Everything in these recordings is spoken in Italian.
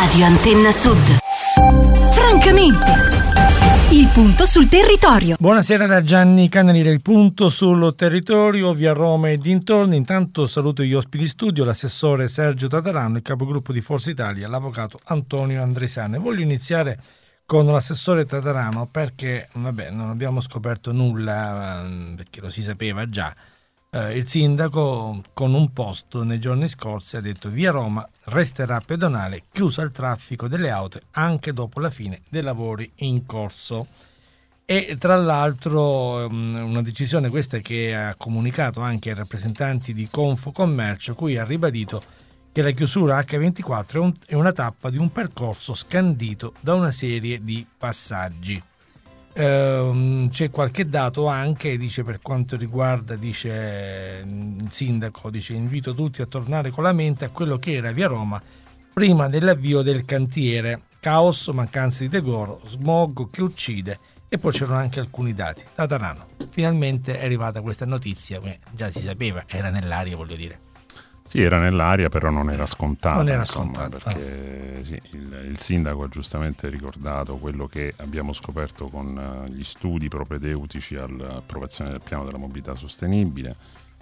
Radio Antenna Sud. Francamente. Il punto sul territorio. Buonasera da Gianni Canalire, il punto sul territorio, via Roma e dintorni. Intanto saluto gli ospiti di studio, l'assessore Sergio Tatarano, il capogruppo di Forza Italia, l'avvocato Antonio Andresani. Voglio iniziare con l'assessore Tatarano perché, non abbiamo scoperto nulla, perché lo si sapeva già. Il sindaco con un post nei giorni scorsi ha detto: via Roma resterà pedonale, chiusa al traffico delle auto anche dopo la fine dei lavori in corso. E tra l'altro una decisione questa che ha comunicato anche ai rappresentanti di Confcommercio, cui ha ribadito che la chiusura H24 è una tappa di un percorso scandito da una serie di passaggi. C'è qualche dato anche, dice, per quanto riguarda, dice il sindaco, dice: invito tutti a tornare con la mente a quello che era via Roma prima dell'avvio del cantiere, caos, mancanza di decoro, smog che uccide. E poi c'erano anche alcuni dati. Tatarano, finalmente è arrivata questa notizia, già si sapeva, era nell'aria, voglio dire. Sì, era nell'aria, però non era scontata. Non era scontata. Perché sì, il sindaco ha giustamente ricordato quello che abbiamo scoperto con gli studi propedeutici all'approvazione del piano della mobilità sostenibile: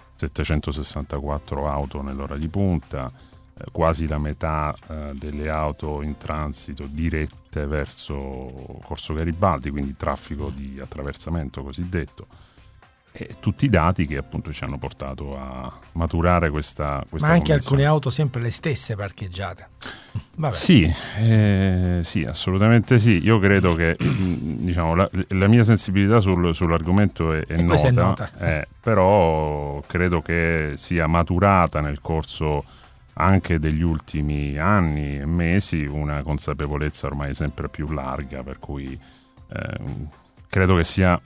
764 auto nell'ora di punta, quasi la metà delle auto in transito dirette verso Corso Garibaldi, quindi traffico di attraversamento cosiddetto. E tutti i dati che appunto ci hanno portato a maturare questa ma anche alcune auto sempre le stesse parcheggiate. Vabbè. Sì, assolutamente sì. Io credo che diciamo la mia sensibilità sull'argomento è nota. Però credo che sia maturata nel corso anche degli ultimi anni e mesi una consapevolezza ormai sempre più larga, per cui credo che sia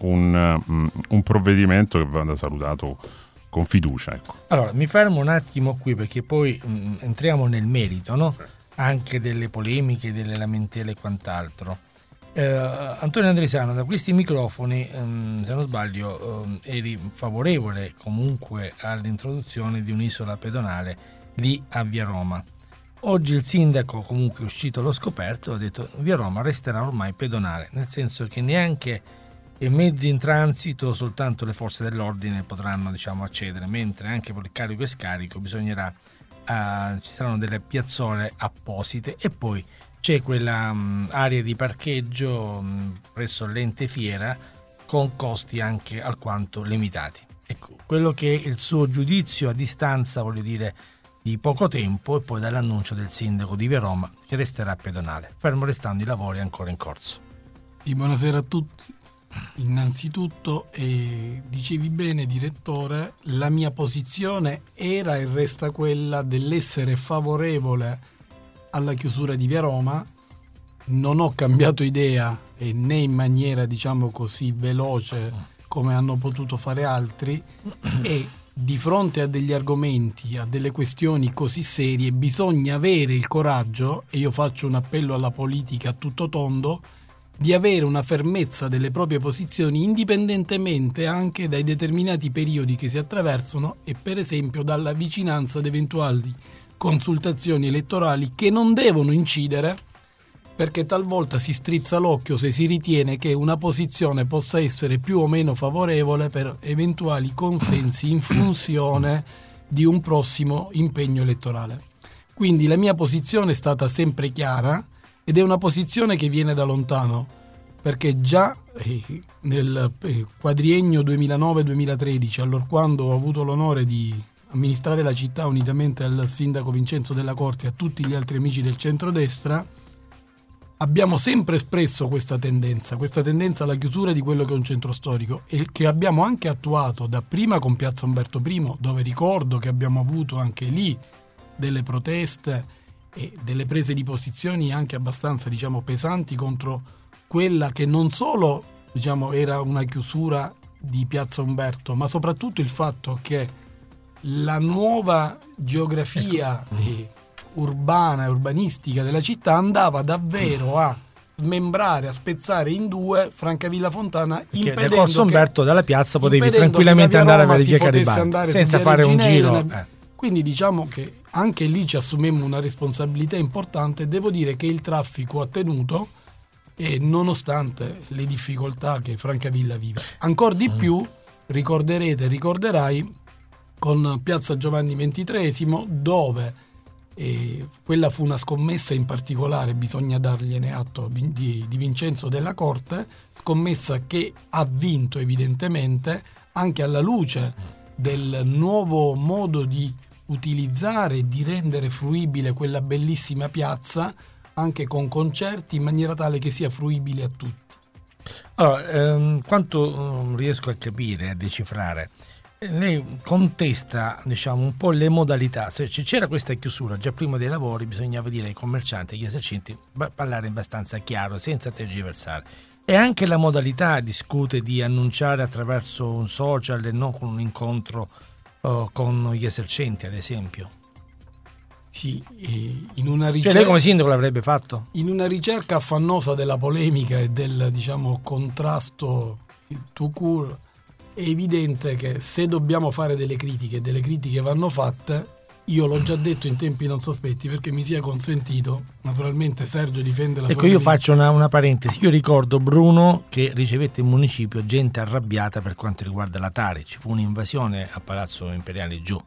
un provvedimento che va salutato con fiducia. Ecco. Allora, mi fermo un attimo qui perché poi entriamo nel merito, no? Anche delle polemiche, delle lamentele e quant'altro. Antonio Andresano, da questi microfoni, se non sbaglio, eri favorevole comunque all'introduzione di un'isola pedonale lì a via Roma. Oggi il sindaco, comunque uscito allo scoperto, ha detto: via Roma resterà ormai pedonale, nel senso che neanche i mezzi in transito, soltanto le forze dell'ordine potranno, diciamo, accedere, mentre anche per il carico e scarico bisognerà ci saranno delle piazzole apposite, e poi c'è quella area di parcheggio presso l'ente fiera con costi anche alquanto limitati. Ecco, quello che è il suo giudizio a distanza, voglio dire, di poco tempo, e poi dall'annuncio del sindaco di via Roma che resterà pedonale, fermo restando i lavori ancora in corso. Buonasera a tutti. Innanzitutto, dicevi bene, direttore, la mia posizione era e resta quella dell'essere favorevole alla chiusura di via Roma. Non ho cambiato idea, e né in maniera, diciamo così, veloce come hanno potuto fare altri, e di fronte a degli argomenti, a delle questioni così serie, bisogna avere il coraggio, e io faccio un appello alla politica a tutto tondo, di avere una fermezza delle proprie posizioni, indipendentemente anche dai determinati periodi che si attraversano e per esempio dalla vicinanza ad eventuali consultazioni elettorali che non devono incidere, perché talvolta si strizza l'occhio se si ritiene che una posizione possa essere più o meno favorevole per eventuali consensi in funzione di un prossimo impegno elettorale. Quindi la mia posizione è stata sempre chiara, ed è una posizione che viene da lontano, perché già nel quadriennio 2009-2013, allorquando ho avuto l'onore di amministrare la città unitamente al sindaco Vincenzo Della Corte e a tutti gli altri amici del centrodestra, abbiamo sempre espresso questa tendenza alla chiusura di quello che è un centro storico, e che abbiamo anche attuato dapprima con Piazza Umberto I, dove ricordo che abbiamo avuto anche lì delle proteste e delle prese di posizioni anche abbastanza, diciamo, pesanti contro quella che non solo, diciamo, era una chiusura di Piazza Umberto, ma soprattutto il fatto che la nuova geografia urbana e urbanistica della città andava davvero a smembrare, a spezzare in due Francavilla Fontana, impedendo da Corso Umberto, dalla piazza potevi tranquillamente andare a via Garibaldi senza fare un giro. Quindi diciamo che anche lì ci assumemmo una responsabilità importante. Devo dire che il traffico ha tenuto, e nonostante le difficoltà che Francavilla vive. Ancora di più ricorderai con Piazza Giovanni XXIII, dove quella fu una scommessa in particolare, bisogna dargliene atto, di Vincenzo Della Corte, scommessa che ha vinto evidentemente anche alla luce del nuovo modo di utilizzare e di rendere fruibile quella bellissima piazza, anche con concerti, in maniera tale che sia fruibile a tutti. Allora, quanto riesco a capire, a decifrare, lei contesta, diciamo, un po' le modalità. Se c'era questa chiusura già prima dei lavori, bisognava dire ai commercianti, agli esercenti, parlare abbastanza chiaro, senza tergiversare. E anche la modalità discute di annunciare attraverso un social e non con un incontro con gli esercenti, ad esempio. Sì, in una ricerca, cioè lei come sindaco l'avrebbe fatto? In una ricerca affannosa della polemica e del, diciamo, contrasto tout court, è evidente che se dobbiamo fare delle critiche vanno fatte. Io l'ho già detto in tempi non sospetti, perché mi sia consentito. Naturalmente Sergio difende la sua Ecco, io faccio una parentesi. Io ricordo, Bruno, che ricevette in municipio gente arrabbiata per quanto riguarda la Tari. Ci fu un'invasione a Palazzo Imperiale giù.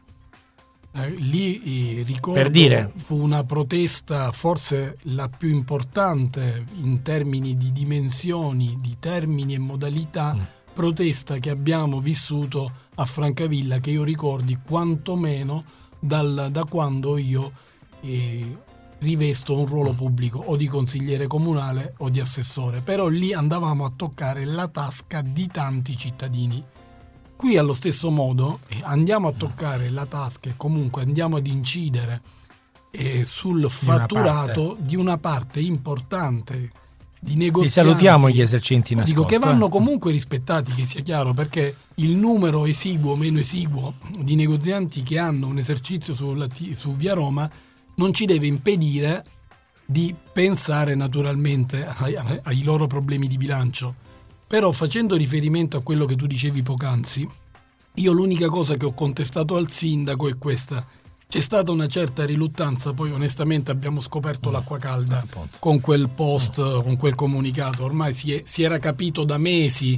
Lì ricordo, per dire, fu una protesta forse la più importante in termini di dimensioni, di termini e modalità, protesta che abbiamo vissuto a Francavilla, che io ricordi quantomeno da quando io rivesto un ruolo pubblico, o di consigliere comunale o di assessore. Però lì andavamo a toccare la tasca di tanti cittadini. Qui allo stesso modo andiamo a toccare la tasca e comunque andiamo ad incidere sul fatturato di una parte importante di negozianti. Li salutiamo gli esercenti in ascolto. Dico che vanno comunque rispettati, che sia chiaro, perché il numero esiguo o meno esiguo di negozianti che hanno un esercizio su Via Roma non ci deve impedire di pensare naturalmente ai loro problemi di bilancio. Però, facendo riferimento a quello che tu dicevi poc'anzi, io l'unica cosa che ho contestato al sindaco è questa: c'è stata una certa riluttanza, poi onestamente abbiamo scoperto l'acqua calda con quel post, con quel comunicato. Ormai si era capito da mesi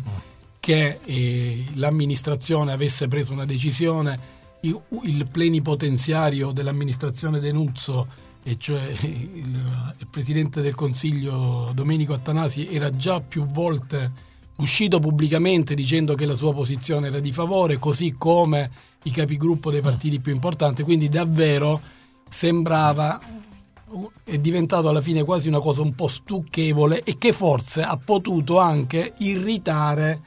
che l'amministrazione avesse preso una decisione. Il plenipotenziario dell'amministrazione Denuzzo, e cioè il presidente del Consiglio Domenico Attanasi, era già più volte uscito pubblicamente dicendo che la sua posizione era di favore, così come i capigruppo dei partiti più importanti. Quindi davvero sembrava, è diventato alla fine quasi una cosa un po' stucchevole, e che forse ha potuto anche irritare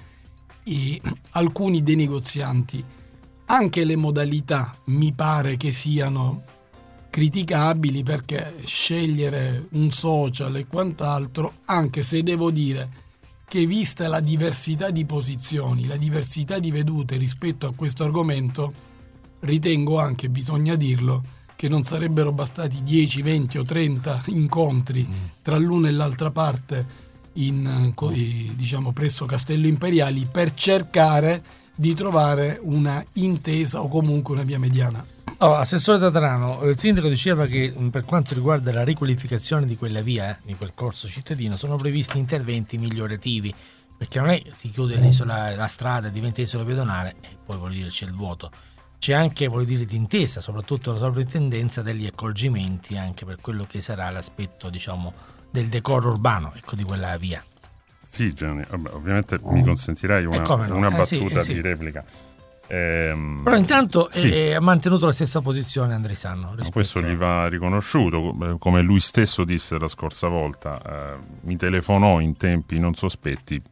alcuni dei negozianti. Anche le modalità mi pare che siano criticabili, perché scegliere un social e quant'altro, anche se devo dire che, vista la diversità di posizioni, la diversità di vedute rispetto a questo argomento, ritengo anche, bisogna dirlo, che non sarebbero bastati 10, 20 o 30 incontri tra l'una e l'altra parte diciamo presso Castello Imperiali per cercare di trovare una intesa o comunque una via mediana. Assessore Tatarano, il sindaco diceva che per quanto riguarda la riqualificazione di quella via, di quel corso cittadino, sono previsti interventi migliorativi, perché non è si chiude l'isola, la strada, diventa isola pedonale e poi vuol dire c'è il vuoto. C'è anche, vuol dire, d'intesa, soprattutto la sovrintendenza degli accorgimenti, anche per quello che sarà l'aspetto, diciamo, del decoro urbano, ecco, di quella via. Sì, Gianni, ovviamente mi consentirai una battuta di replica. Però intanto ha mantenuto la stessa posizione Andrisano. Questo gli va riconosciuto, come lui stesso disse la scorsa volta. Mi telefonò in tempi non sospetti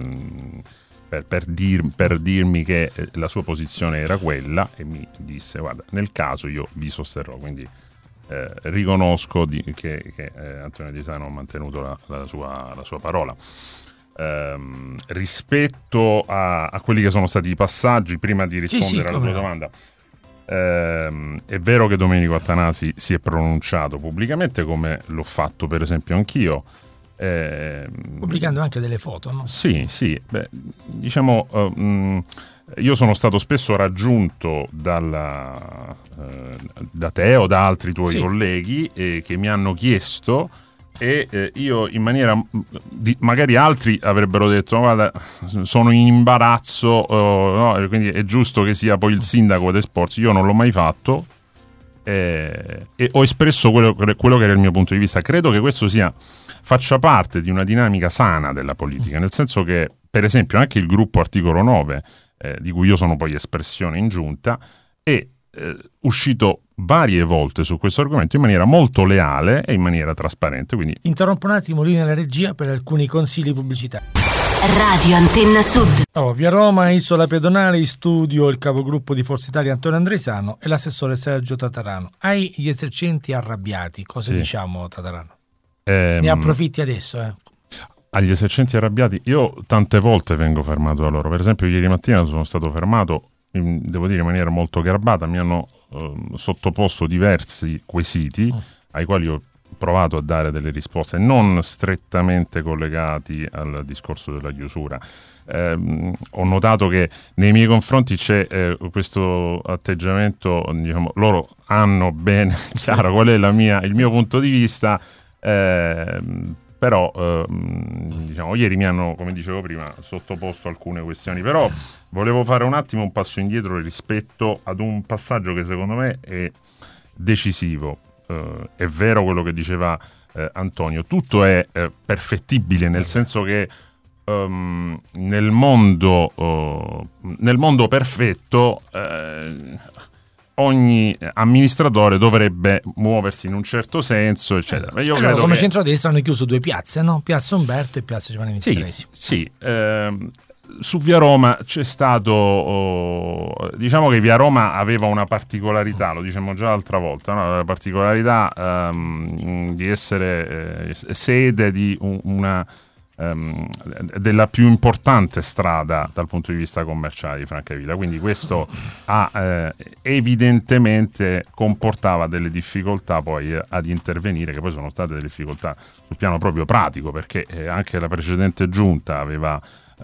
per dirmi che la sua posizione era quella, e mi disse: guarda, nel caso io vi sosterrò. Quindi riconosco che Antonio Andrisano ha mantenuto la sua parola. Rispetto a quelli che sono stati i passaggi, prima di rispondere alla tua domanda, è vero che Domenico Attanasi si è pronunciato pubblicamente, come l'ho fatto per esempio anch'io, Pubblicando anche delle foto, no? Sì, beh, diciamo, io sono stato spesso raggiunto da te o da altri tuoi colleghi che mi hanno chiesto, e io in maniera magari altri avrebbero detto guarda, sono in imbarazzo, no? Quindi è giusto che sia poi il sindaco ad esporsi. Io non l'ho mai fatto, e ho espresso quello che era il mio punto di vista. Credo che questo faccia parte di una dinamica sana della politica, nel senso che, per esempio, anche il gruppo Articolo 9, di cui io sono poi espressione in giunta, è uscito varie volte su questo argomento in maniera molto leale e in maniera trasparente. Quindi interrompo un attimo linea alla regia per alcuni consigli pubblicitari. Radio Antenna Sud. Via Roma, Isola Pedonale, in studio il capogruppo di Forza Italia Antonio Andresano e l'assessore Sergio Tatarano. Hai gli esercenti arrabbiati, cosa diciamo, Tatarano? Ne approfitti adesso, Agli esercenti arrabbiati, io tante volte vengo fermato da loro. Per esempio ieri mattina sono stato fermato, devo dire in maniera molto garbata. Mi hanno sottoposto diversi quesiti ai quali ho provato a dare delle risposte non strettamente collegati al discorso della chiusura. Ho notato che nei miei confronti c'è questo atteggiamento, diciamo, loro hanno bene chiaro qual è il mio punto di vista, però diciamo, ieri mi hanno, come dicevo prima, sottoposto alcune questioni. Però volevo fare un attimo un passo indietro rispetto ad un passaggio che secondo me è decisivo. È vero quello che diceva Antonio, tutto è perfettibile, nel senso che nel mondo perfetto ogni amministratore dovrebbe muoversi in un certo senso, eccetera. Io credo come che centrodestra hanno chiuso 2 piazze, no? Piazza Umberto e Piazza Giovanni XXIII. Sì. Su Via Roma c'è stato, diciamo che Via Roma aveva una particolarità, lo dicevamo già l'altra volta, no? La particolarità di essere sede di della più importante strada dal punto di vista commerciale di Francavilla, quindi questo evidentemente comportava delle difficoltà poi ad intervenire, che poi sono state delle difficoltà sul piano proprio pratico, perché anche la precedente giunta aveva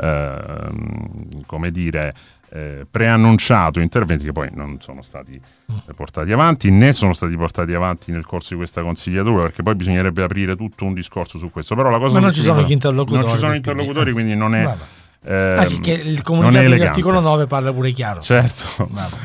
preannunciato interventi che poi non sono stati portati avanti, né sono stati portati avanti nel corso di questa consigliatura, perché poi bisognerebbe aprire tutto un discorso su questo. Però la cosa non ci sono gli interlocutori. Non ci sono interlocutori, quindi non è anche che il comunicato dell'articolo 9 parla pure chiaro. Certo.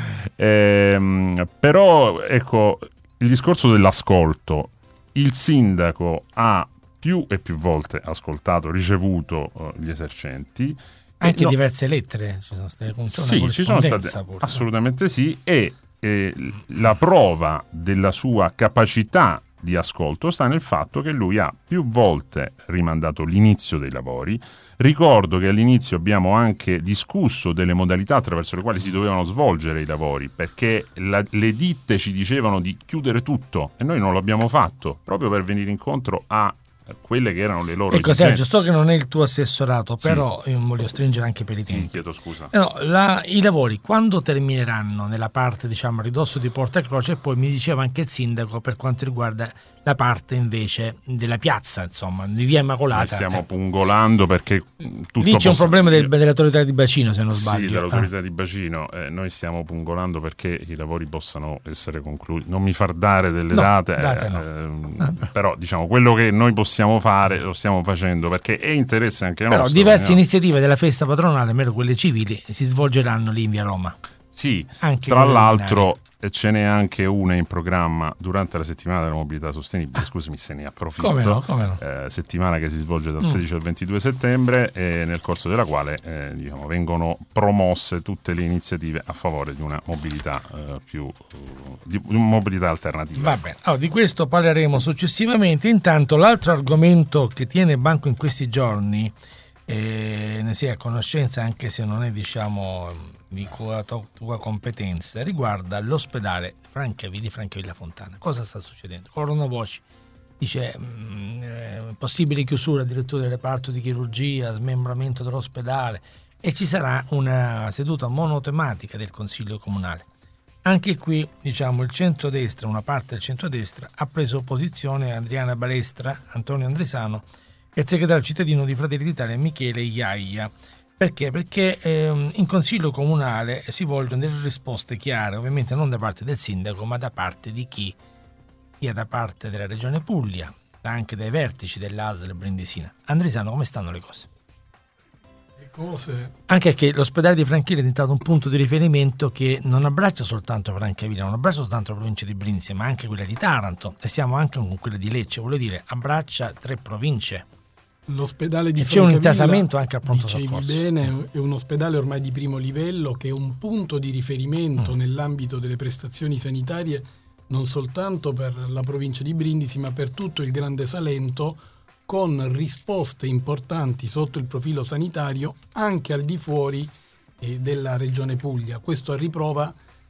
Però ecco, il discorso dell'ascolto, il sindaco ha più e più volte ascoltato, ricevuto gli esercenti. Anche diverse lettere ci sono state, ci sono state, assolutamente sì, e la prova della sua capacità di ascolto sta nel fatto che lui ha più volte rimandato l'inizio dei lavori. Ricordo che all'inizio abbiamo anche discusso delle modalità attraverso le quali si dovevano svolgere i lavori, perché le ditte ci dicevano di chiudere tutto e noi non l'abbiamo fatto, proprio per venire incontro a quelle che erano le loro esigenze. Sergio, so che non è il tuo assessorato, però io voglio stringere anche per i tempi. Chiedo scusa. I lavori quando termineranno nella parte, diciamo, a ridosso di Porta Croce? E poi mi diceva anche il sindaco per quanto riguarda la parte invece della piazza, insomma, di Via Immacolata. Stiamo pungolando perché tutto lì c'è un problema dell'autorità di bacino, se non sbaglio. Sì, dell'autorità di bacino. Noi stiamo pungolando perché i lavori possano essere conclusi. Non mi far dare delle date, però diciamo quello che noi possiamo fare lo stiamo facendo, perché è interesse anche nostro. Però diverse iniziative della festa patronale, almeno quelle civili, si svolgeranno lì in Via Roma. Sì, anche tra l'altro ce n'è anche una in programma durante la settimana della mobilità sostenibile. Scusami se ne approfitto. Come no? Settimana che si svolge dal 16 al 22 settembre e nel corso della quale vengono promosse tutte le iniziative a favore di una mobilità di mobilità alternativa. Va bene, di questo parleremo successivamente. Intanto l'altro argomento che tiene banco in questi giorni, ne si è a conoscenza anche se non è, diciamo, di tua competenza, riguarda l'ospedale Francavilla Fontana. Cosa sta succedendo? Corrono voci, dice possibile chiusura addirittura del reparto di chirurgia, smembramento dell'ospedale, e ci sarà una seduta monotematica del Consiglio Comunale. Anche qui, diciamo, il centrodestra, una parte del centrodestra, ha preso posizione Adriana Balestra, Antonio Andresano e il segretario cittadino di Fratelli d'Italia Michele Iaia. Perché? Perché in Consiglio Comunale si vogliono delle risposte chiare, ovviamente non da parte del sindaco, ma da parte di chi è da parte della Regione Puglia, anche dai vertici dell'ASL Brindisina. Andrisano, come stanno le cose? Anche che l'ospedale di Francavilla è diventato un punto di riferimento che non abbraccia soltanto Francavilla, non abbraccia soltanto la provincia di Brindisi, ma anche quella di Taranto, e siamo anche con quella di Lecce, voglio dire, abbraccia 3 province. L'ospedale di e c'è un intasamento anche al pronto dicevi soccorso. Bene, è un ospedale ormai di primo livello che è un punto di riferimento nell'ambito delle prestazioni sanitarie non soltanto per la provincia di Brindisi ma per tutto il Grande Salento, con risposte importanti sotto il profilo sanitario anche al di fuori della regione Puglia. Questo a riprova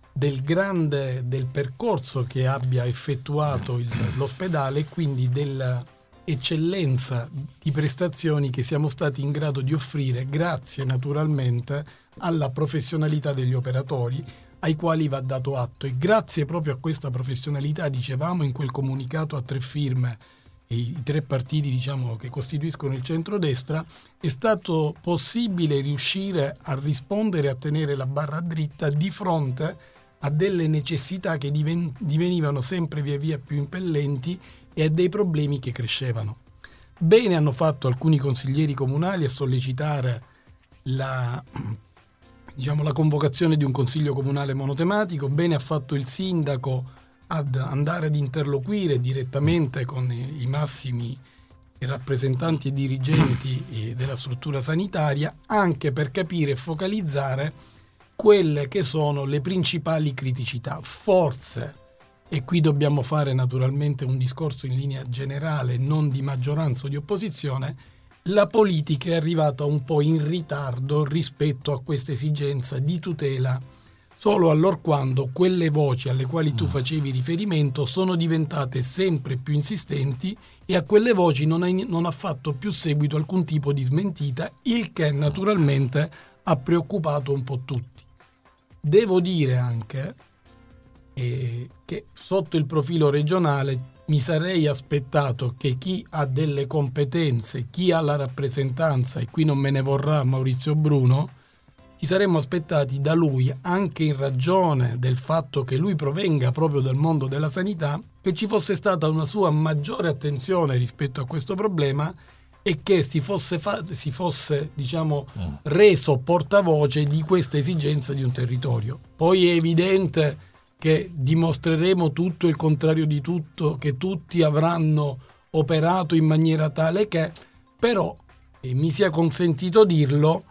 del percorso che abbia effettuato l'ospedale e quindi dell'eccellenza di prestazioni che siamo stati in grado di offrire grazie naturalmente alla professionalità degli operatori ai quali va dato atto, e grazie proprio a questa professionalità, dicevamo in quel comunicato a 3 firme, i 3 partiti diciamo che costituiscono il centrodestra, è stato possibile riuscire a rispondere e a tenere la barra dritta di fronte a delle necessità che divenivano sempre via via più impellenti e a dei problemi che crescevano. Bene hanno fatto alcuni consiglieri comunali a sollecitare la convocazione di un consiglio comunale monotematico, bene ha fatto il sindaco ad andare ad interloquire direttamente con i massimi rappresentanti e dirigenti della struttura sanitaria, anche per capire e focalizzare quelle che sono le principali criticità. Forse, e qui dobbiamo fare naturalmente un discorso in linea generale, non di maggioranza o di opposizione, la politica è arrivata un po' in ritardo rispetto a questa esigenza di tutela, solo allorquando quelle voci alle quali tu facevi riferimento sono diventate sempre più insistenti e a quelle voci non ha fatto più seguito alcun tipo di smentita, il che naturalmente ha preoccupato un po' tutti. Devo dire anche che sotto il profilo regionale mi sarei aspettato che chi ha delle competenze, chi ha la rappresentanza, e qui non me ne vorrà Maurizio Bruno, ci saremmo aspettati da lui, anche in ragione del fatto che lui provenga proprio dal mondo della sanità, che ci fosse stata una sua maggiore attenzione rispetto a questo problema e che si fosse reso portavoce di questa esigenza di un territorio. Poi è evidente che dimostreremo tutto il contrario di tutto, che tutti avranno operato in maniera tale che, però, mi sia consentito dirlo,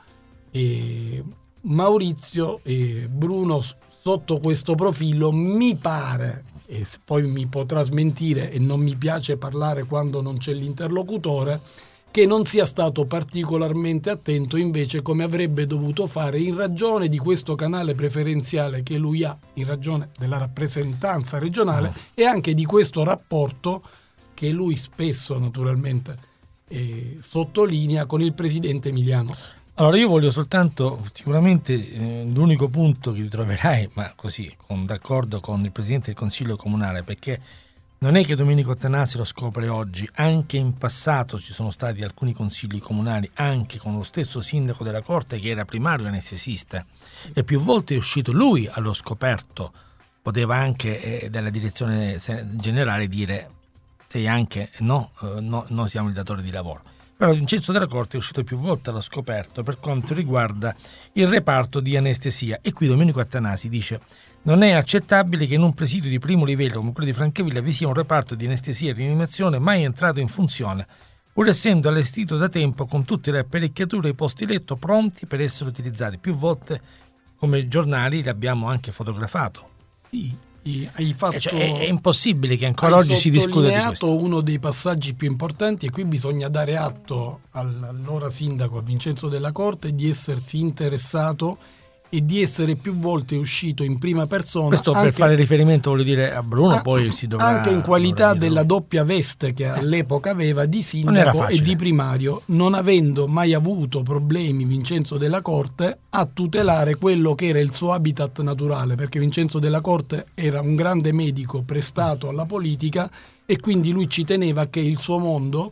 Maurizio e Bruno sotto questo profilo mi pare, e poi mi potrà smentire e non mi piace parlare quando non c'è l'interlocutore, che non sia stato particolarmente attento invece come avrebbe dovuto fare in ragione di questo canale preferenziale che lui ha, in ragione della rappresentanza regionale e anche di questo rapporto che lui spesso naturalmente sottolinea con il presidente Emiliano. Allora io voglio soltanto, sicuramente l'unico punto che ritroverai, ma così, d'accordo con il presidente del Consiglio Comunale, perché non è che Domenico Attanasi lo scopre oggi, anche in passato ci sono stati alcuni consigli comunali, anche con lo stesso sindaco della Corte che era primario anestesista, e più volte è uscito lui allo scoperto, poteva anche dalla direzione generale dire sei anche no, siamo il datore di lavoro. Però Vincenzo della Corte è uscito più volte allo scoperto per quanto riguarda il reparto di anestesia, e qui Domenico Attanasi dice: non è accettabile che in un presidio di primo livello come quello di Francavilla vi sia un reparto di anestesia e rianimazione mai entrato in funzione, pur essendo allestito da tempo con tutte le apparecchiature e i posti letto pronti per essere utilizzati. Più volte come giornali l'abbiamo anche fotografato. Sì, hai fatto, è impossibile che ancora oggi si discuta di questo. Hai sottolineato uno dei passaggi più importanti, e qui bisogna dare atto all'allora sindaco, a Vincenzo della Corte, di essersi interessato e di essere più volte uscito in prima persona. Questo anche, per fare riferimento, voglio dire, a Bruno, poi si dovrà... Anche in qualità della doppia veste che all'epoca aveva di sindaco e di primario, non avendo mai avuto problemi Vincenzo della Corte a tutelare quello che era il suo habitat naturale, perché Vincenzo della Corte era un grande medico prestato alla politica e quindi lui ci teneva che il suo mondo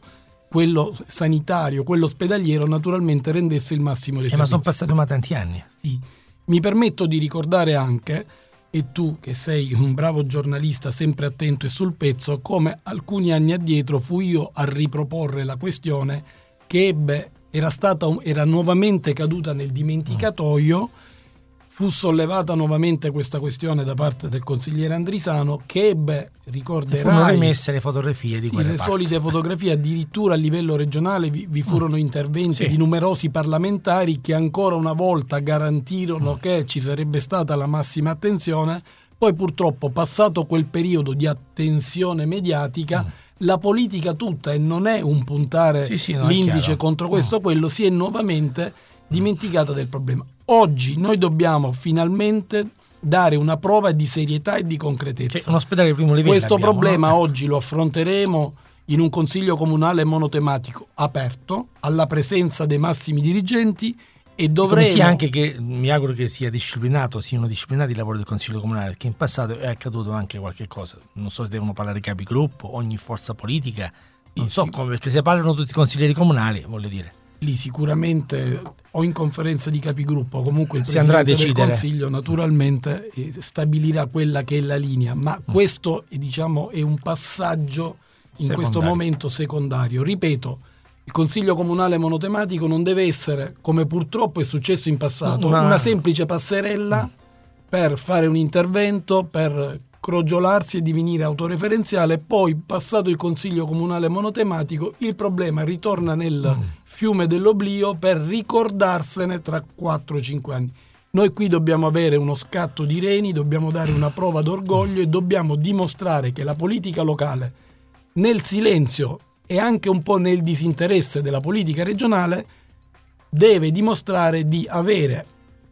quello sanitario, quello ospedaliero, naturalmente rendesse il massimo dei servizi. Ma sono passati ormai tanti anni. Sì. Mi permetto di ricordare anche, e tu che sei un bravo giornalista sempre attento e sul pezzo, come alcuni anni addietro fui io a riproporre la questione che era nuovamente caduta nel dimenticatoio. Fu sollevata nuovamente questa questione da parte del consigliere Andrisano, che ricorderai, furono rimesse le fotografie di quelle parti. solite fotografie, addirittura a livello regionale vi furono interventi di numerosi parlamentari che ancora una volta garantirono che ci sarebbe stata la massima attenzione. Poi purtroppo, passato quel periodo di attenzione mediatica, la politica tutta, e non è un puntare l'indice contro questo o quello, si è nuovamente dimenticata del problema. Oggi noi dobbiamo finalmente dare una prova di serietà e di concretezza. Cioè, un ospedale di primo livello questo abbiamo, problema no? Oggi lo affronteremo in un consiglio comunale monotematico aperto, alla presenza dei massimi dirigenti, e dovremo... Come sia anche che mi auguro che siano disciplinati i lavori del consiglio comunale, perché in passato è accaduto anche qualche cosa. Non so se devono parlare i capigruppo, ogni forza politica, non so come, perché se parlano tutti i consiglieri comunali, voglio dire. Lì sicuramente o in conferenza di capigruppo, comunque il si andrà a Presidente decidere. del Consiglio naturalmente stabilirà quella che è la linea, ma questo è un passaggio in questo momento secondario. Ripeto, il Consiglio Comunale monotematico non deve essere, come purtroppo è successo in passato, una semplice passerella per fare un intervento, per crogiolarsi e divenire autoreferenziale. Poi, passato il Consiglio Comunale monotematico, il problema ritorna nel fiume dell'oblio per ricordarsene tra 4-5 anni. Noi qui dobbiamo avere uno scatto di reni, dobbiamo dare una prova d'orgoglio e dobbiamo dimostrare che la politica locale, nel silenzio e anche un po' nel disinteresse della politica regionale, deve dimostrare di avere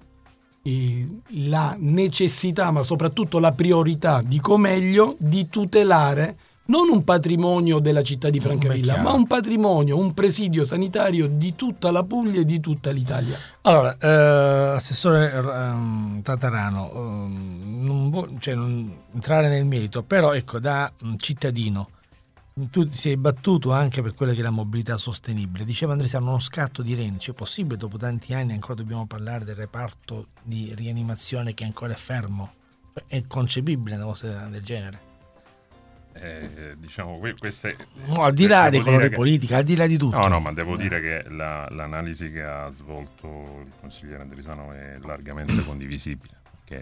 la necessità, ma soprattutto la priorità, dico meglio, di tutelare non un patrimonio della città di Francavilla, ma un patrimonio, un presidio sanitario di tutta la Puglia e di tutta l'Italia. Allora, Assessore Tatarano, non entrare nel merito, però ecco, da cittadino, tu ti sei battuto anche per quella che è la mobilità sostenibile. Diceva Andrisano, uno scatto di reni, cioè possibile dopo tanti anni ancora dobbiamo parlare del reparto di rianimazione che ancora è fermo? È concepibile una cosa del genere? Diciamo queste, al di là dei colori politici, al di là di tutto. No, ma devo dire che l'analisi che ha svolto il consigliere Andrisano è largamente condivisibile,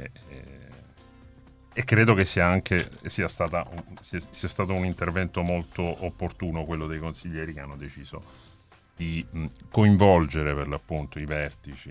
e credo che sia stato un intervento molto opportuno quello dei consiglieri che hanno deciso di coinvolgere per l'appunto i vertici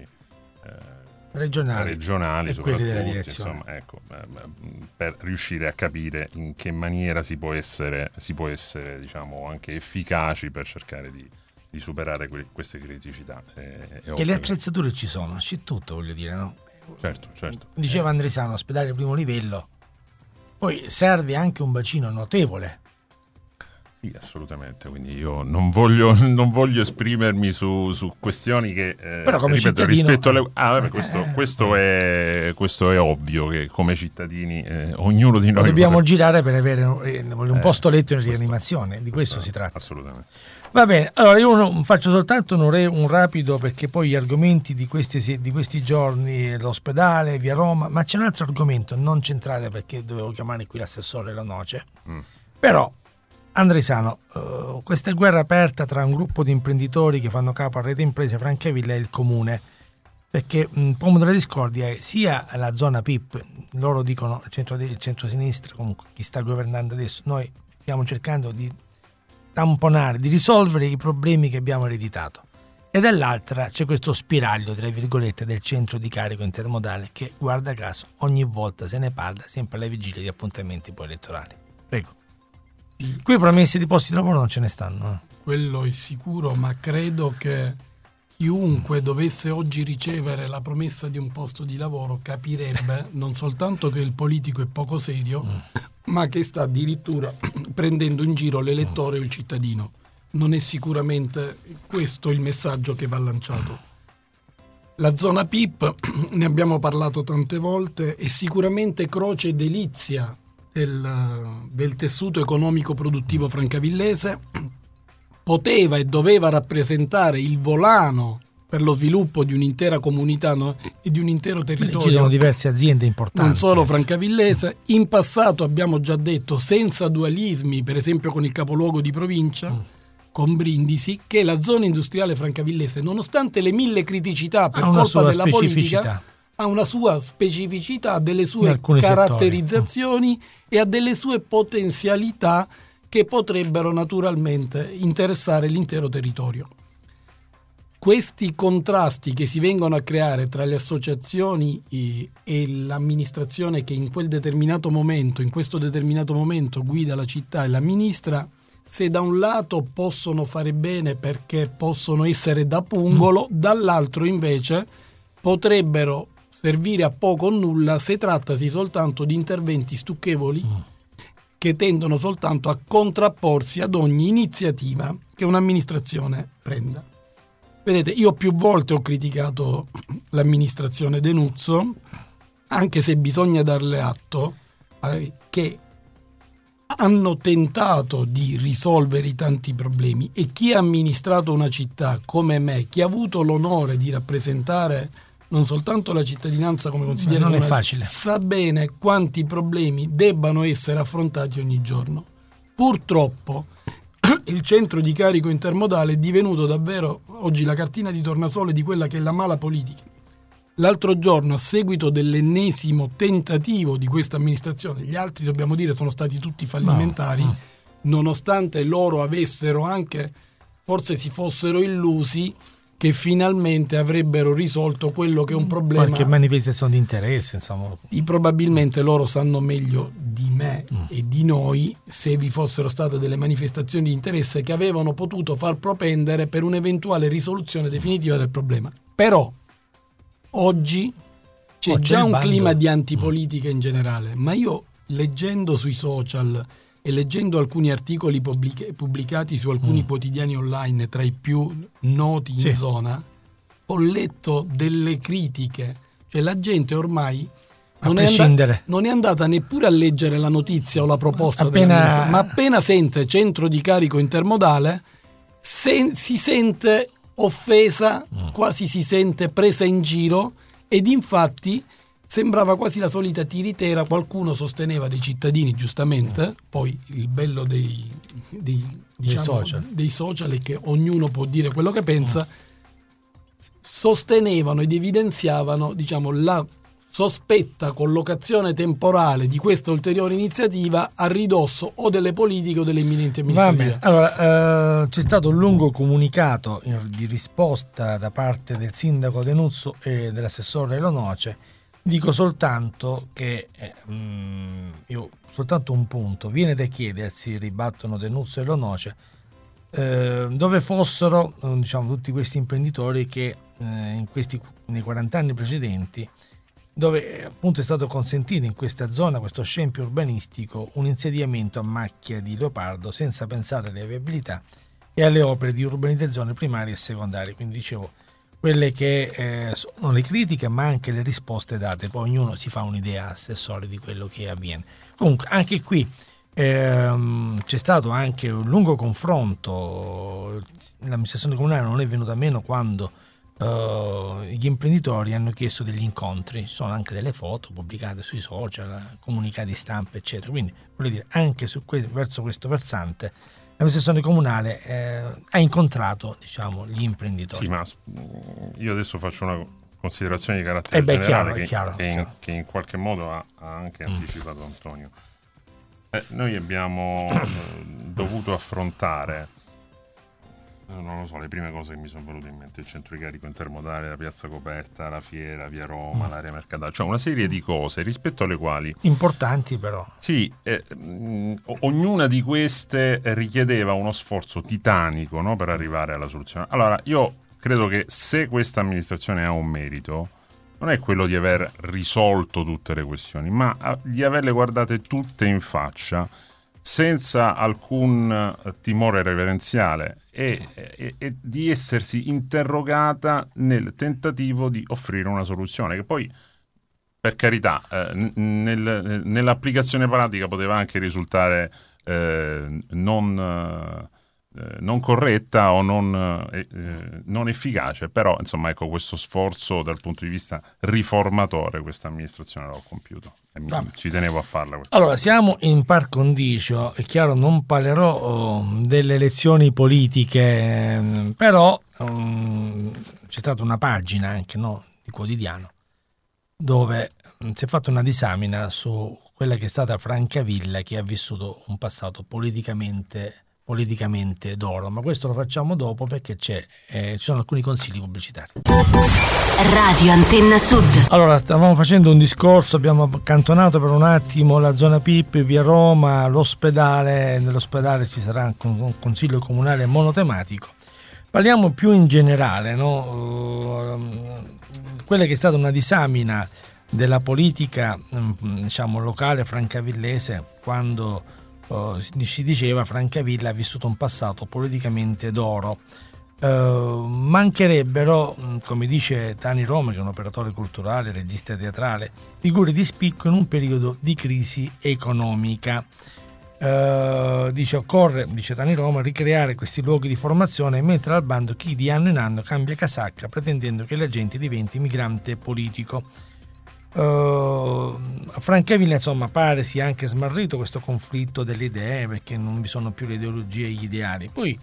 regionali e quelli della direzione, insomma, ecco, per riuscire a capire in che maniera si può essere diciamo anche efficaci per cercare di superare queste criticità. Che le attrezzature ci sono, c'è tutto, voglio dire, no? Certo. Diceva Andrisano, ospedale di primo livello, poi serve anche un bacino notevole. Sì, assolutamente, quindi io non voglio esprimermi su questioni che però come cittadino, rispetto alle questo è ovvio che come cittadini ognuno di noi dobbiamo girare per avere un posto letto in rianimazione, di questo si tratta. Assolutamente. Va bene, allora io faccio soltanto un rapido, perché poi gli argomenti di questi giorni, l'ospedale, via Roma, ma c'è un altro argomento non centrale, perché dovevo chiamare qui l'assessore La Noce, però Andrisano, questa guerra aperta tra un gruppo di imprenditori che fanno capo a Rete Imprese Francavilla e il comune, perché pomo della discordia è sia la zona PIP, loro dicono il centro-sinistra, comunque chi sta governando adesso, noi stiamo cercando di tamponare, di risolvere i problemi che abbiamo ereditato, e dall'altra c'è questo spiraglio, tra virgolette, del centro di carico intermodale che, guarda caso, ogni volta se ne parla, sempre alla vigilia di appuntamenti poi elettorali. Prego. Qui promesse di posti di lavoro non ce ne stanno. Quello è sicuro, ma credo che chiunque dovesse oggi ricevere la promessa di un posto di lavoro capirebbe non soltanto che il politico è poco serio, ma che sta addirittura prendendo in giro l'elettore o il cittadino. Non è sicuramente questo il messaggio che va lanciato. La zona PIP, ne abbiamo parlato tante volte, è sicuramente croce e delizia del tessuto economico produttivo francavillese, poteva e doveva rappresentare il volano per lo sviluppo di un'intera comunità, no? E di un intero territorio. Ci sono diverse aziende importanti. Non solo Francavillese. In passato abbiamo già detto, senza dualismi, per esempio con il capoluogo di provincia, con Brindisi, che la zona industriale francavillese, nonostante le 1000 criticità per colpa della politica, ha una sua specificità, ha delle sue caratterizzazioni e ha delle sue potenzialità che potrebbero naturalmente interessare l'intero territorio. Questi contrasti che si vengono a creare tra le associazioni e l'amministrazione che in questo determinato momento guida la città e l'amministra, se da un lato possono fare bene perché possono essere da pungolo, dall'altro invece potrebbero servire a poco o nulla se trattasi soltanto di interventi stucchevoli che tendono soltanto a contrapporsi ad ogni iniziativa che un'amministrazione prenda. Vedete, io più volte ho criticato l'amministrazione Denuzzo, anche se bisogna darle atto che hanno tentato di risolvere i tanti problemi, e chi ha amministrato una città come me, chi ha avuto l'onore di rappresentare non soltanto la cittadinanza come consigliere, non è facile, sa bene quanti problemi debbano essere affrontati ogni giorno. Purtroppo il centro di carico intermodale è divenuto davvero oggi la cartina di tornasole di quella che è la mala politica. L'altro giorno, a seguito dell'ennesimo tentativo di questa amministrazione, gli altri, dobbiamo dire, sono stati tutti fallimentari, nonostante loro avessero anche, forse si fossero illusi che finalmente avrebbero risolto quello che è un problema. Qualche manifestazione di interesse, insomma. Sì, probabilmente loro sanno meglio di me e di noi se vi fossero state delle manifestazioni di interesse che avevano potuto far propendere per un'eventuale risoluzione definitiva del problema. Però oggi c'è già un clima di antipolitica in generale, ma io, leggendo sui social e leggendo alcuni articoli pubblicati su alcuni quotidiani online, tra i più noti in zona, ho letto delle critiche. Cioè la gente ormai non è andata neppure a leggere la notizia o la proposta ma appena sente centro di carico intermodale si sente offesa, quasi si sente presa in giro, ed infatti sembrava quasi la solita tiritera. Qualcuno sosteneva, dei cittadini giustamente, poi il bello dei social è che ognuno può dire quello che pensa, sostenevano ed evidenziavano, diciamo, la sospetta collocazione temporale di questa ulteriore iniziativa a ridosso o delle politiche o delle imminenti amministrative. Allora, c'è stato un lungo comunicato di risposta da parte del sindaco Denuzzo e dell'assessore Lonoce. Dico soltanto che io soltanto un punto: viene da chiedersi, ribattono Denuzzo e Lonoce, dove fossero tutti questi imprenditori che nei 40 anni precedenti, dove appunto è stato consentito in questa zona, questo scempio urbanistico, un insediamento a macchia di leopardo senza pensare alle viabilità e alle opere di urbanizzazione primarie e secondarie. Quindi dicevo, quelle che sono le critiche ma anche le risposte date, poi ognuno si fa un'idea, assessore, di quello che avviene. Comunque anche qui c'è stato anche un lungo confronto, l'amministrazione comunale non è venuta meno quando gli imprenditori hanno chiesto degli incontri, ci sono anche delle foto pubblicate sui social, comunicati stampa eccetera, quindi voglio dire, anche verso questo versante l'amministrazione comunale ha incontrato, gli imprenditori. Sì, ma io adesso faccio una considerazione di carattere generale chiaro. Che in qualche modo ha anche anticipato Antonio. Noi abbiamo dovuto affrontare, non lo so, le prime cose che mi sono venute in mente: il centro di carico intermodale, la piazza coperta, la fiera, via Roma, l'area mercatale, cioè una serie di cose rispetto alle quali importanti, però sì, ognuna di queste richiedeva uno sforzo titanico, no, per arrivare alla soluzione. Allora io credo che se questa amministrazione ha un merito, non è quello di aver risolto tutte le questioni, ma di averle guardate tutte in faccia senza alcun timore reverenziale e di essersi interrogata nel tentativo di offrire una soluzione che poi, per carità, nell'applicazione pratica poteva anche risultare non non corretta o non efficace, però insomma ecco, questo sforzo dal punto di vista riformatore questa amministrazione l'ho compiuto e ci tenevo a farla. Allora, siamo in par condicio, è chiaro, non parlerò delle elezioni politiche, però c'è stata una pagina anche, no, di quotidiano dove si è fatta una disamina su quella che è stata Francavilla, che ha vissuto un passato politicamente d'oro, ma questo lo facciamo dopo perché ci sono alcuni consigli pubblicitari. Radio Antenna Sud. Allora, stavamo facendo un discorso, abbiamo accantonato per un attimo la zona PIP, via Roma, l'ospedale. Nell'ospedale ci sarà un consiglio comunale monotematico. Parliamo più in generale, no? Quella che è stata una disamina della politica, locale francavillese, quando si diceva Francavilla ha vissuto un passato politicamente d'oro. Mancherebbero, come dice Tani Roma, che è un operatore culturale, regista teatrale, figure di spicco in un periodo di crisi economica. Occorre, dice Tani Roma, ricreare questi luoghi di formazione, mentre al bando chi di anno in anno cambia casacca pretendendo che la gente diventi migrante politico. A Francavilla, insomma, pare sia anche smarrito questo conflitto delle idee, perché non vi sono più le ideologie e gli ideali. Poi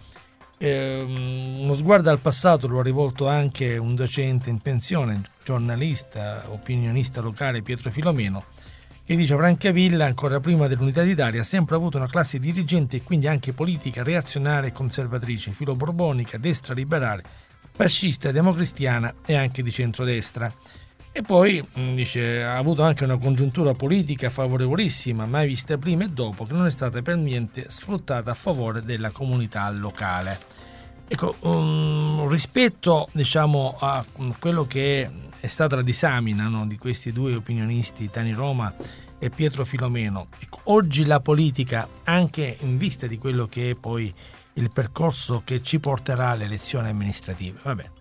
uno sguardo al passato lo ha rivolto anche un docente in pensione, giornalista, opinionista locale, Pietro Filomeno, che dice: Francavilla, ancora prima dell'unità d'Italia, ha sempre avuto una classe dirigente e quindi anche politica reazionaria e conservatrice, filoborbonica, destra liberale, fascista, democristiana e anche di centrodestra. E poi dice: ha avuto anche una congiuntura politica favorevolissima, mai vista prima e dopo, che non è stata per niente sfruttata a favore della comunità locale. Ecco, rispetto, diciamo, a quello che è stata la disamina, no, di questi due opinionisti, Tani Roma e Pietro Filomeno, ecco, oggi la politica, anche in vista di quello che è poi il percorso che ci porterà alle elezioni amministrative,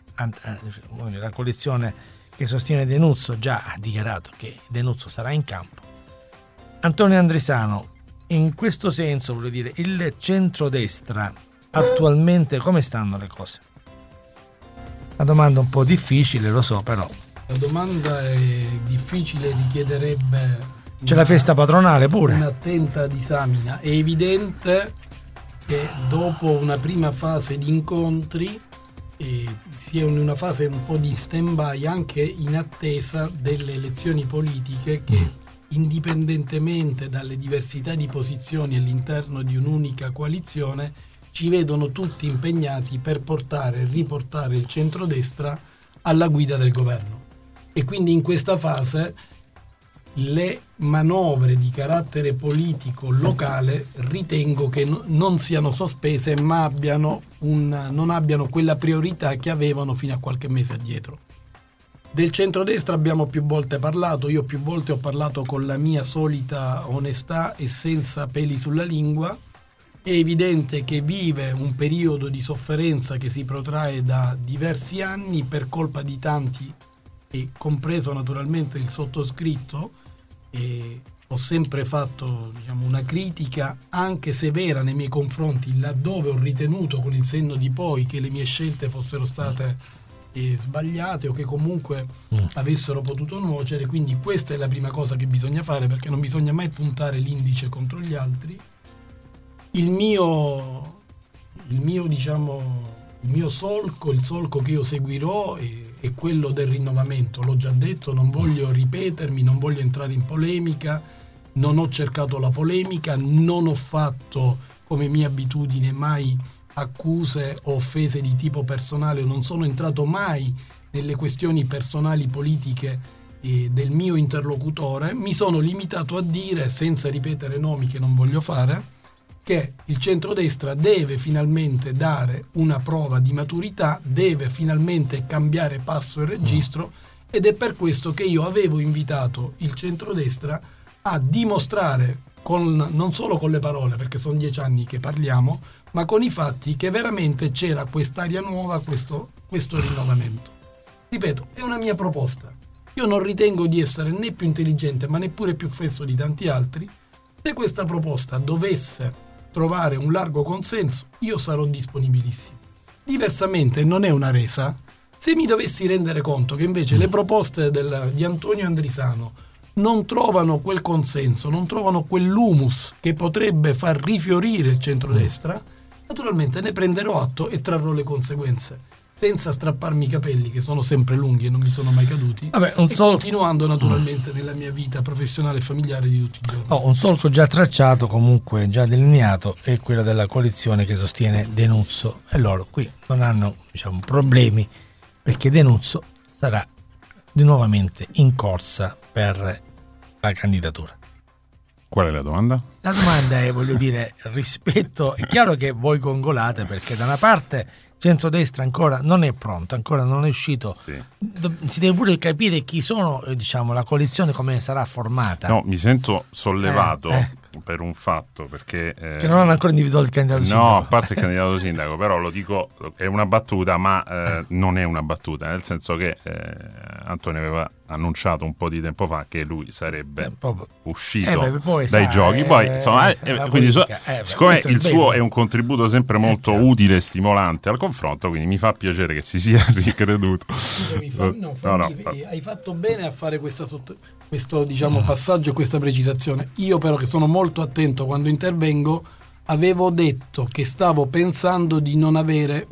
la coalizione che sostiene Denuzzo già ha dichiarato che Denuzzo sarà in campo. Antonio Andrisano, in questo senso, voglio dire, il centrodestra attualmente come stanno le cose? Una domanda un po' difficile, lo so, però la domanda è difficile, richiederebbe c'è la festa patronale pure, un'attenta disamina. È evidente che dopo una prima fase di incontri si è in una fase un po' di stand-by, anche in attesa delle elezioni politiche che, indipendentemente dalle diversità di posizioni all'interno di un'unica coalizione, ci vedono tutti impegnati per portare e riportare il centrodestra alla guida del governo. E quindi in questa fase le manovre di carattere politico locale ritengo che non siano sospese, ma non abbiano quella priorità che avevano fino a qualche mese addietro. Del centrodestra abbiamo più volte parlato, io più volte ho parlato con la mia solita onestà e senza peli sulla lingua. È evidente che vive un periodo di sofferenza che si protrae da diversi anni per colpa di tanti, e compreso naturalmente il sottoscritto. E ho sempre fatto, diciamo, una critica anche severa nei miei confronti laddove ho ritenuto, con il senno di poi, che le mie scelte fossero state sbagliate o che comunque avessero potuto nuocere. Quindi questa è la prima cosa che bisogna fare, perché non bisogna mai puntare l'indice contro gli altri. Il mio solco, il solco che io seguirò è quello del rinnovamento. L'ho già detto, non voglio ripetermi, non voglio entrare in polemica, non ho cercato la polemica, non ho fatto, come mia abitudine, mai accuse o offese di tipo personale, non sono entrato mai nelle questioni personali politiche del mio interlocutore. Mi sono limitato a dire, senza ripetere nomi che non voglio fare, che il centrodestra deve finalmente dare una prova di maturità, deve finalmente cambiare passo e registro, ed è per questo che io avevo invitato il centrodestra a dimostrare, non solo con le parole, perché sono 10 anni che parliamo, ma con i fatti, che veramente c'era quest'aria nuova, questo rinnovamento. Ripeto, è una mia proposta. Io non ritengo di essere né più intelligente, ma neppure più fesso di tanti altri. Se questa proposta dovesse trovare un largo consenso, io sarò disponibilissimo. Diversamente non è una resa. Se mi dovessi rendere conto che invece le proposte di Antonio Andrisano non trovano quel consenso, non trovano quell'humus che potrebbe far rifiorire il centrodestra, naturalmente ne prenderò atto e trarrò le conseguenze, senza strapparmi i capelli, che sono sempre lunghi e non mi sono mai caduti, continuando naturalmente nella mia vita professionale e familiare di tutti i giorni. Un solco già tracciato, comunque già delineato, è quello della coalizione che sostiene De Nuzzo, e loro qui non hanno, diciamo, problemi, perché De Nuzzo sarà di nuovamente in corsa per la candidatura. Qual è la domanda? La domanda è, voglio dire, rispetto, è chiaro che voi gongolate perché da una parte centrodestra ancora non è pronto, ancora non è uscito, sì. Si deve pure capire chi sono, diciamo, la coalizione, come sarà formata. No, mi sento sollevato per un fatto, perché che non hanno ancora individuato il candidato sindaco. No, a parte il candidato sindaco, però lo dico, è una battuta, ma non è una battuta, nel senso che Antonio aveva annunciato un po' di tempo fa che lui sarebbe uscito dai giochi, poi insomma, quindi siccome il suo è un contributo sempre molto utile e stimolante al confronto, quindi mi fa piacere che si sia ricreduto. Hai fatto bene a fare questo diciamo passaggio e questa precisazione. Io però, che sono molto attento quando intervengo, avevo detto che stavo pensando di non avere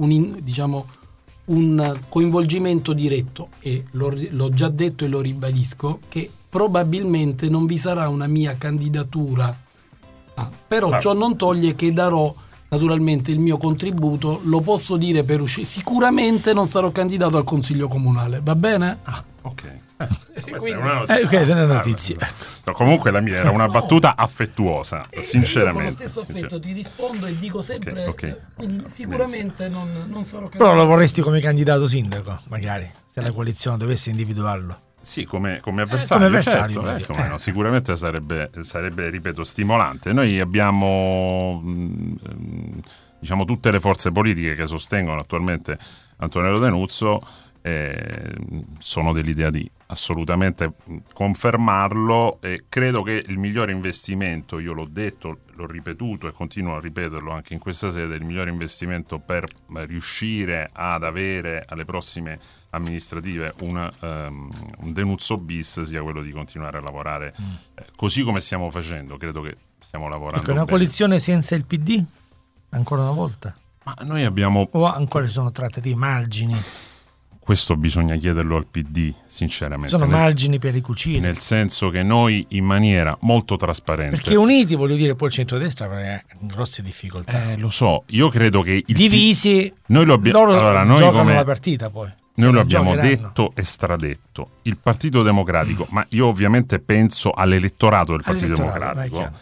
un coinvolgimento diretto, e l'ho già detto e lo ribadisco, che probabilmente non vi sarà una mia candidatura, però ciò non toglie che darò naturalmente il mio contributo, lo posso dire per uscire. Sicuramente non sarò candidato al Consiglio Comunale, va bene? Ok. Quindi, è una notizia. No, comunque la mia era una battuta affettuosa, sinceramente. Con lo stesso affetto ti rispondo e dico sempre, quindi sicuramente non sarò candidato. Però lo vorresti come candidato sindaco, magari, se la coalizione dovesse individuarlo. Sì, come avversario, certo, no, sicuramente sarebbe, ripeto, stimolante. Noi abbiamo diciamo tutte le forze politiche che sostengono attualmente Antonello De Nuzzo sono dell'idea di assolutamente confermarlo, e credo che il migliore investimento, io l'ho detto, l'ho ripetuto e continuo a ripeterlo anche in questa sede, il migliore investimento per riuscire ad avere alle prossime amministrative un De Nuzzo bis sia quello di continuare a lavorare così come stiamo facendo. Credo che stiamo lavorando una bene. Coalizione senza il PD? Ancora una volta? Ma noi abbiamo... O ancora ci sono trattati margini? Questo bisogna chiederlo al PD, sinceramente. Sono margini per i cucini. Nel senso che noi, in maniera molto trasparente... Perché uniti, voglio dire, poi il centrodestra avrà grosse difficoltà. Lo so, io credo che... Divisi, noi lo loro giocano la partita poi. Noi lo abbiamo detto e stradetto. Il Partito Democratico, ma io ovviamente penso all'elettorato del Partito Democratico,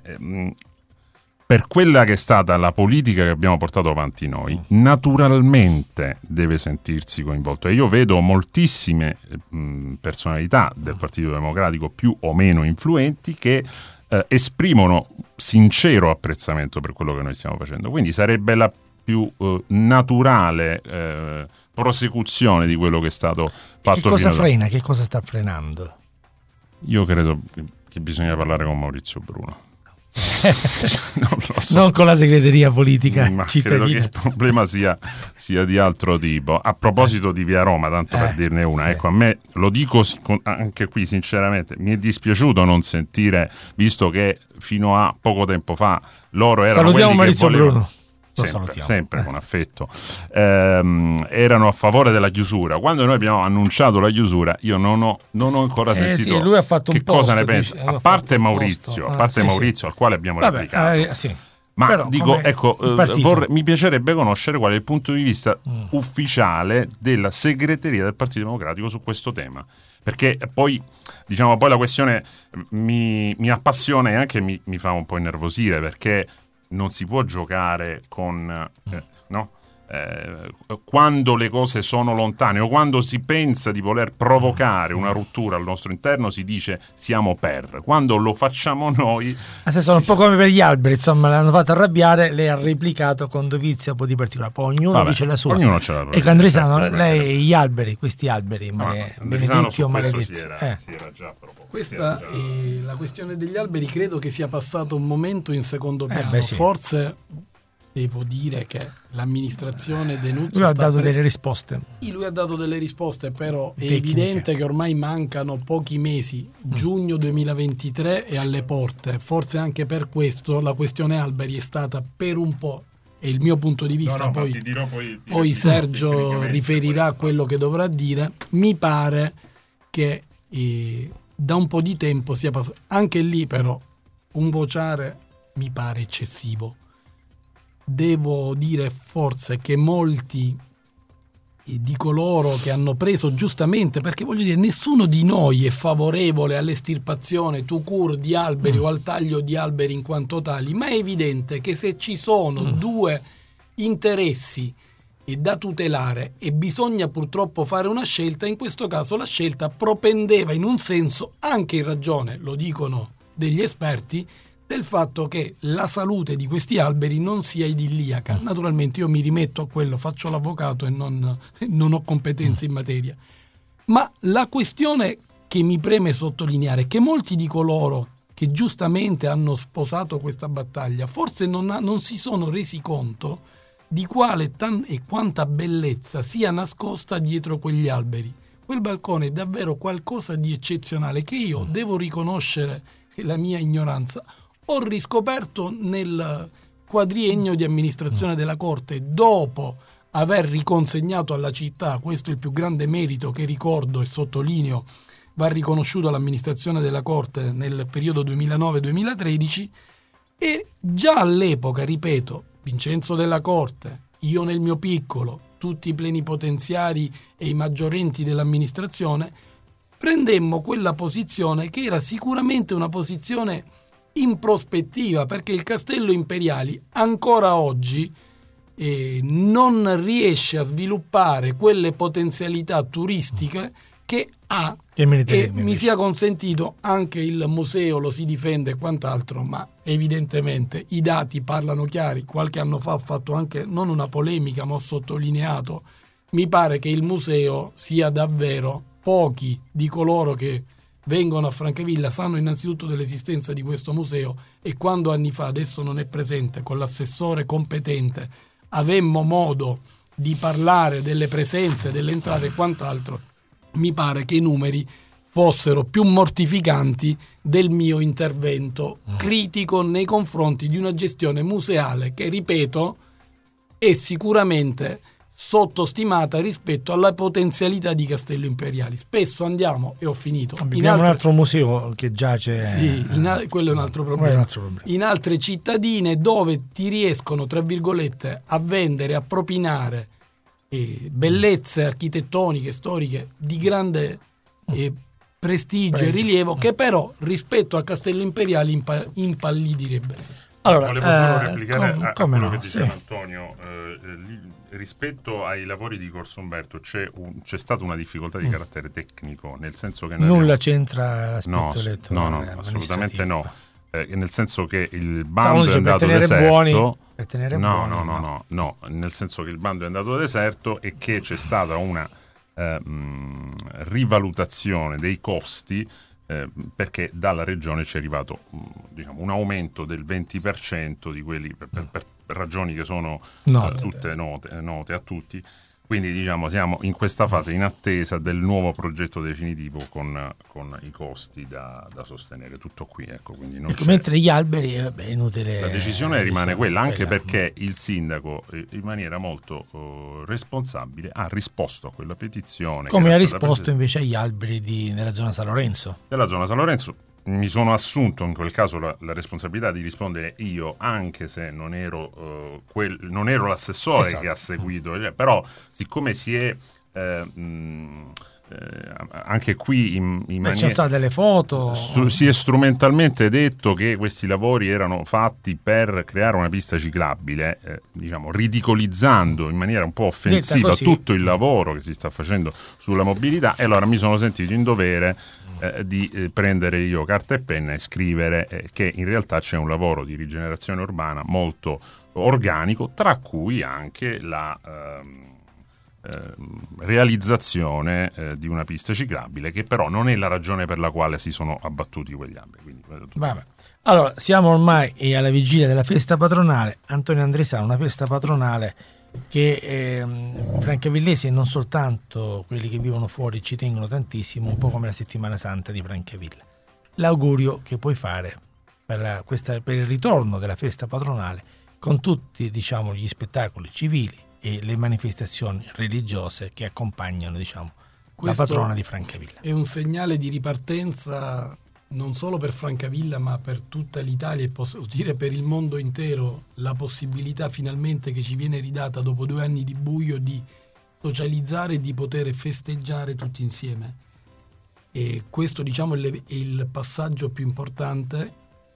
per quella che è stata la politica che abbiamo portato avanti noi, naturalmente deve sentirsi coinvolto. E io vedo moltissime personalità del Partito Democratico, più o meno influenti, che esprimono sincero apprezzamento per quello che noi stiamo facendo. Quindi sarebbe la più naturale prosecuzione di quello che è stato fatto. Che cosa frena? Che cosa sta frenando? Io credo che bisogna parlare con Maurizio Bruno. Non lo so. Non con la segreteria politica ma cittadina. Credo che il problema sia di altro tipo. A proposito di Via Roma, tanto per dirne una, sì. Ecco, a me, lo dico anche qui sinceramente, mi è dispiaciuto non sentire, visto che fino a poco tempo fa loro erano salutiamo quelli Maurizio che volevano, Bruno. sempre con affetto, erano a favore della chiusura. Quando noi abbiamo annunciato la chiusura, io non ho ancora sentito lui ha fatto che cosa ne pensa, a parte Maurizio, al quale abbiamo replicato. Ma però, dico, ecco, mi piacerebbe conoscere qual è il punto di vista ufficiale della segreteria del Partito Democratico su questo tema, perché poi la questione mi appassiona e anche mi fa un po' innervosire, perché non si può giocare con quando le cose sono lontane o quando si pensa di voler provocare una ruttura al nostro interno si dice siamo per. Quando lo facciamo noi sono un po' come per gli alberi, insomma, l'hanno fatto arrabbiare, lei ha replicato con dovizia un po' di particolare, poi ognuno dice la sua. Ognuno ce l'ha. E Andresano, lei gli alberi, questi alberi benedetti o maledetti, si era già proposto. Questa è la questione degli alberi, credo che sia passato un momento in secondo piano. Sì. Forse devo dire che l'amministrazione Denuzzo lui ha dato delle risposte. Sì, lui ha dato delle risposte, però è tecniche. evidente che ormai mancano pochi mesi. Giugno 2023 è alle porte. Forse anche per questo la questione alberi è stata per un po', è il mio punto di vista, poi Sergio riferirà quello che dovrà dire. Mi pare che da un po' di tempo sia passato. Anche lì però un vociare mi pare eccessivo. Devo dire forse che molti di coloro che hanno preso giustamente, perché voglio dire, nessuno di noi è favorevole all'estirpazione tout court di alberi o al taglio di alberi in quanto tali, ma è evidente che se ci sono due interessi da tutelare e bisogna purtroppo fare una scelta, in questo caso la scelta propendeva in un senso, anche in ragione, lo dicono degli esperti, del fatto che la salute di questi alberi non sia idilliaca. Naturalmente io mi rimetto a quello, faccio l'avvocato e non ho competenze in materia. Ma la questione che mi preme sottolineare è che molti di coloro che giustamente hanno sposato questa battaglia forse non si sono resi conto di quale e quanta bellezza sia nascosta dietro quegli alberi. Quel balcone è davvero qualcosa di eccezionale che io devo riconoscere la mia ignoranza. Ho riscoperto nel quadriennio di amministrazione della Corte, dopo aver riconsegnato alla città, questo è il più grande merito che ricordo e sottolineo, va riconosciuto all'amministrazione della Corte nel periodo 2009-2013, e già all'epoca, ripeto, Vincenzo della Corte, io nel mio piccolo, tutti i plenipotenziari e i maggiorenti dell'amministrazione, prendemmo quella posizione che era sicuramente una posizione in prospettiva, perché il Castello Imperiali ancora oggi non riesce a sviluppare quelle potenzialità turistiche che ha, e mi sia consentito anche il museo lo si difende e quant'altro, ma evidentemente i dati parlano chiari. Qualche anno fa ho fatto anche non una polemica, ma ho sottolineato, mi pare che il museo sia davvero, pochi di coloro che vengono a Francavilla sanno innanzitutto dell'esistenza di questo museo, e quando anni fa, adesso non è presente, con l'assessore competente avemmo modo di parlare delle presenze, delle entrate e quant'altro, mi pare che i numeri fossero più mortificanti del mio intervento critico nei confronti di una gestione museale che, ripeto, è sicuramente sottostimata rispetto alla potenzialità di Castello Imperiali. Spesso andiamo, e ho finito, abbiamo un altro museo che giace, sì, quello è un altro problema. In altre cittadine dove ti riescono, tra virgolette, a vendere, a propinare bellezze architettoniche, storiche di grande prestigio e rilievo, che però rispetto a Castello Imperiali impallidirebbe. Allora, volevo solo replicare a quello che diceva Antonio. Rispetto ai lavori di Corso Umberto c'è stata una difficoltà di carattere tecnico, nel senso che nulla c'entra l'aspetto elettorale. No, assolutamente no. Nel senso che il bando è andato deserto. No, nel senso che il bando è andato deserto e che c'è stata una rivalutazione dei costi, perché dalla regione ci è arrivato un aumento del 20% di quelli per ragioni che sono tutte note a tutti. Quindi siamo in questa fase in attesa del nuovo progetto definitivo con i costi da sostenere. Tutto qui, ecco. Quindi non mentre gli alberi è inutile. La decisione rimane quella, anche perché il sindaco in maniera molto responsabile ha risposto a quella petizione. Come ha risposto invece agli alberi della zona San Lorenzo. Della zona San Lorenzo mi sono assunto in quel caso la responsabilità di rispondere io, anche se non ero l'assessore che ha seguito, però siccome si è anche qui in maniera, ci sono state delle foto, si è strumentalmente detto che questi lavori erano fatti per creare una pista ciclabile, diciamo ridicolizzando in maniera un po' offensiva tutto il lavoro che si sta facendo sulla mobilità, e allora mi sono sentito in dovere di prendere io carta e penna e scrivere che in realtà c'è un lavoro di rigenerazione urbana molto organico, tra cui anche la realizzazione di una pista ciclabile, che però non è la ragione per la quale si sono abbattuti quegli alberi. Quindi, allora, siamo ormai alla vigilia della festa patronale. Antonio Andresano, una festa patronale che francavillesi e non soltanto quelli che vivono fuori ci tengono tantissimo, un po' come la settimana santa di Francavilla. L'augurio che puoi fare per il ritorno della festa patronale, con tutti, diciamo, gli spettacoli civili e le manifestazioni religiose che accompagnano, diciamo, la patrona di Francavilla. È un segnale di ripartenza non solo per Francavilla, ma per tutta l'Italia, e posso dire per il mondo intero, la possibilità finalmente che ci viene ridata dopo 2 anni di buio di socializzare e di poter festeggiare tutti insieme. E questo, diciamo, è il passaggio più importante.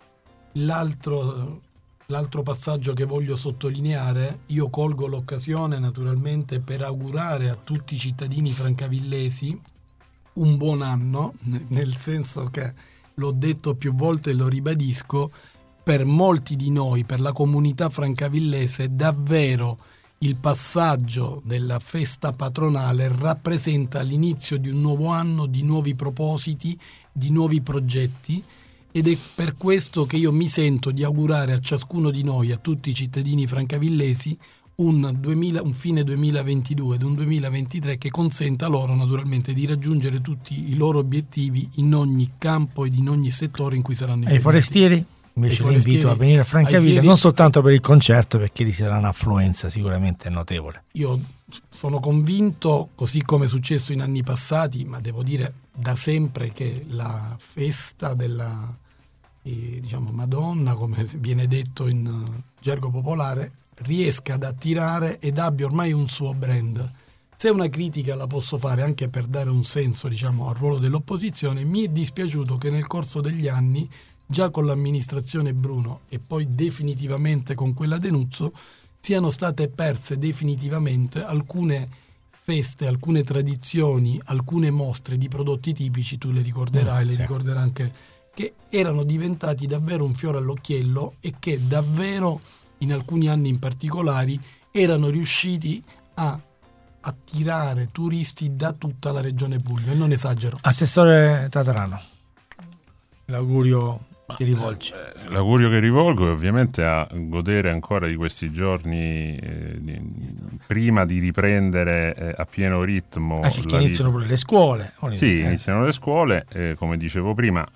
L'altro passaggio che voglio sottolineare, io colgo l'occasione naturalmente per augurare a tutti i cittadini francavillesi un buon anno, nel senso che l'ho detto più volte e lo ribadisco, per molti di noi, per la comunità francavillese, davvero il passaggio della festa patronale rappresenta l'inizio di un nuovo anno, di nuovi propositi, di nuovi progetti. Ed è per questo che io mi sento di augurare a ciascuno di noi, a tutti i cittadini francavillesi, un fine 2022 ed un 2023 che consenta loro naturalmente di raggiungere tutti i loro obiettivi in ogni campo ed in ogni settore in cui saranno impegnati. Ai forestieri invece li invito a venire a Francavilla, non soltanto per il concerto, perché lì sarà un'affluenza sicuramente notevole. Io sono convinto, così come è successo in anni passati, ma devo dire da sempre, che la festa della diciamo Madonna, come viene detto in gergo popolare, riesca ad attirare ed abbia ormai un suo brand. Se una critica la posso fare anche per dare un senso, diciamo, al ruolo dell'opposizione, mi è dispiaciuto che nel corso degli anni, già con l'amministrazione Bruno e poi definitivamente con quella Denuzzo, siano state perse definitivamente alcune feste, alcune tradizioni, alcune mostre di prodotti tipici, tu le ricorderai, le ricorderai anche, che erano diventati davvero un fiore all'occhiello e che davvero in alcuni anni in particolari erano riusciti a attirare turisti da tutta la regione Puglia, e non esagero. Assessore Tatarano, l'augurio che rivolgi? L'augurio che rivolgo è ovviamente a godere ancora di questi giorni prima di riprendere a pieno ritmo. Che iniziano pure le scuole. Sì, iniziano le scuole, come dicevo prima,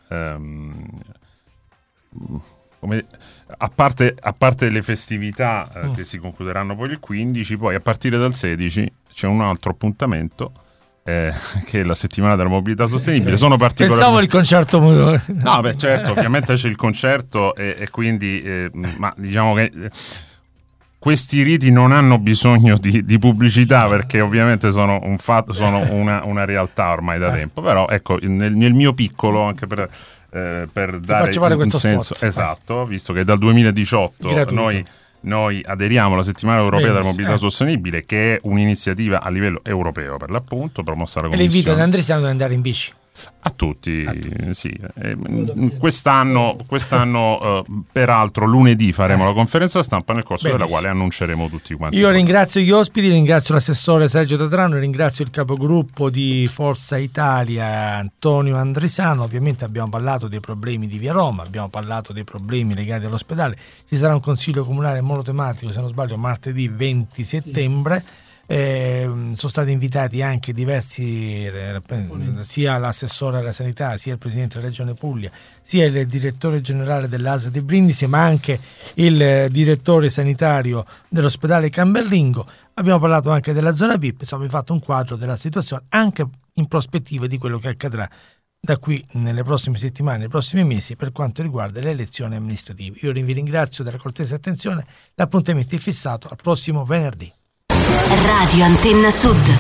a parte le festività che si concluderanno poi il 15, poi a partire dal 16 c'è un altro appuntamento, che è la settimana della mobilità sostenibile. Sono Pensavo il concerto. No, beh, certo, ovviamente c'è il concerto e quindi ma diciamo che questi riti non hanno bisogno di pubblicità, perché ovviamente sono un fatto, sono una realtà ormai da tempo. Però ecco, nel mio piccolo, anche per dare un senso spot. Esatto, visto che dal 2018 noi aderiamo alla settimana europea della mobilità sostenibile, che è un'iniziativa a livello europeo, per l'appunto, promossa dalla Commissione. E l'invito ad Andresano ad andare in bici. A tutti. Sì. Quest'anno peraltro lunedì faremo la conferenza stampa, nel corso della quale annunceremo tutti quanti. Io ringrazio gli ospiti, ringrazio l'assessore Sergio Tatarano, ringrazio il capogruppo di Forza Italia Antonio Andresano. Ovviamente abbiamo parlato dei problemi di Via Roma, abbiamo parlato dei problemi legati all'ospedale. Ci sarà un consiglio comunale monotematico, se non sbaglio, martedì 20 settembre. Sono stati invitati anche diversi, sia l'assessore alla sanità, sia il presidente della regione Puglia, sia il direttore generale dell'ASL di Brindisi, ma anche il direttore sanitario dell'ospedale Camerlingo. Abbiamo parlato anche della zona VIP, insomma abbiamo fatto un quadro della situazione anche in prospettiva di quello che accadrà da qui nelle prossime settimane, nei prossimi mesi, per quanto riguarda le elezioni amministrative. Io vi ringrazio della cortese attenzione, l'appuntamento è fissato al prossimo venerdì. Radio Antenna Sud.